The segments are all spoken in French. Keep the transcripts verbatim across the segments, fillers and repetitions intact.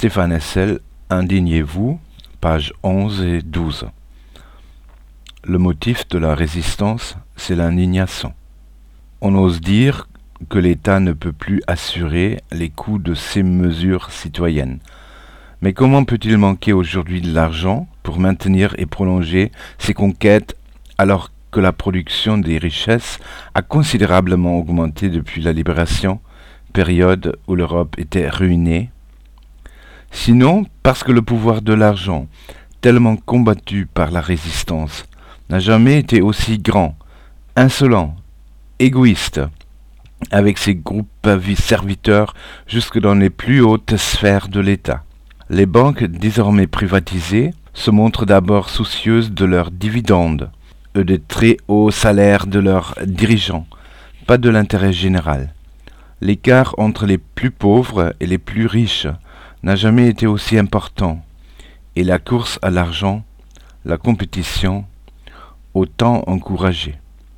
Stéphane Hessel, Indignez-vous, pages onze et douze. Le motif de la résistance, c'est l'indignation. On ose dire que l'État ne peut plus assurer les coûts de ses mesures citoyennes. Mais comment peut-il manquer aujourd'hui de l'argent pour maintenir et prolonger ses conquêtes alors que la production des richesses a considérablement augmenté depuis la libération, période où l'Europe était ruinée? Sinon parce que le pouvoir de l'argent, tellement combattu par la résistance, n'a jamais été aussi grand, insolent, égoïste, avec ses groupes serviteurs jusque dans les plus hautes sphères de l'État. Les banques désormais privatisées se montrent d'abord soucieuses de leurs dividendes et des très hauts salaires de leurs dirigeants, pas de l'intérêt général. L'écart entre les plus pauvres et les plus riches n'a jamais été aussi important, et la course à l'argent, la compétition, autant encouragée.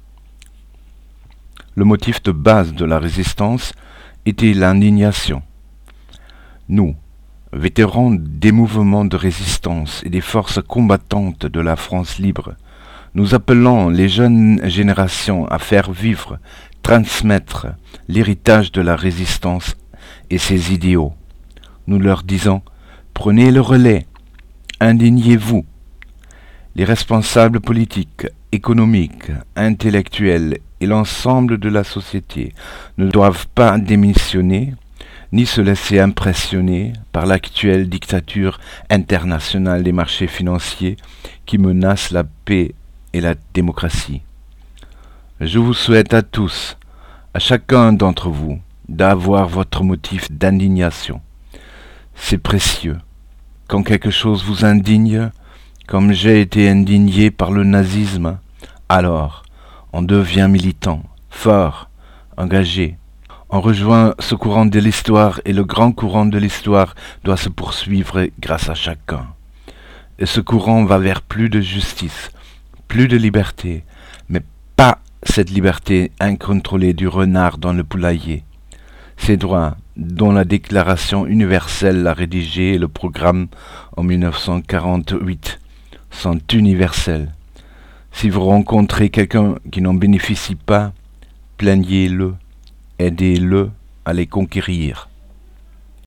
Le motif de base de la résistance était l'indignation. Nous, vétérans des mouvements de résistance et des forces combattantes de la France libre, nous appelons les jeunes générations à faire vivre, transmettre l'héritage de la résistance et ses idéaux. Nous leur disons, prenez le relais, indignez-vous. Les responsables politiques, économiques, intellectuels et l'ensemble de la société ne doivent pas démissionner ni se laisser impressionner par l'actuelle dictature internationale des marchés financiers qui menace la paix et la démocratie. Je vous souhaite à tous, à chacun d'entre vous, d'avoir votre motif d'indignation. C'est précieux. Quand quelque chose vous indigne, comme j'ai été indigné par le nazisme, alors on devient militant, fort, engagé. On rejoint ce courant de l'histoire et le grand courant de l'histoire doit se poursuivre grâce à chacun. Et ce courant va vers plus de justice, plus de liberté, mais pas cette liberté incontrôlée du renard dans le poulailler. Ces droits dont la Déclaration universelle l'a rédigé et le programme en mille neuf cent quarante-huit sont universels. Si vous rencontrez quelqu'un qui n'en bénéficie pas, plaignez-le, aidez-le à les conquérir.